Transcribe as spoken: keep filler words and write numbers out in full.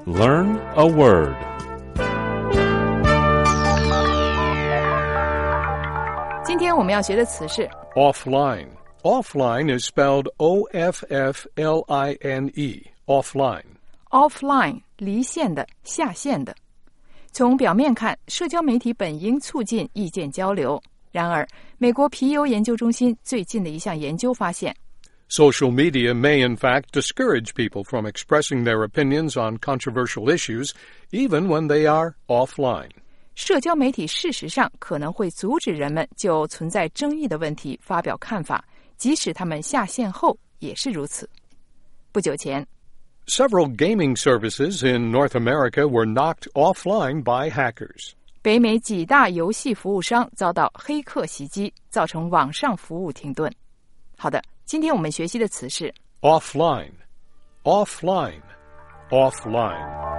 Learn a word. Offline. 今天我们要学的词是 Offline. Offline is spelled O F F L I N E. Offline. offline 离线的、下线的。从表面看，社交媒体本应促进意见交流。然而，美国皮尤研究中心最近的一项研究发现 Social media may in fact discourage people from expressing their opinions on controversial issues, even when they are offline. 社交媒体事实上可能会阻止人们就存在争议的问题发表看法，即使他们下线后也是如此。不久前 Several gaming services in North America were knocked offline by hackers. 北美几大游戏服务商遭到黑客袭击，造成网上服务停顿。好的，今天我们学习的词是 Offline. Offline. Offline.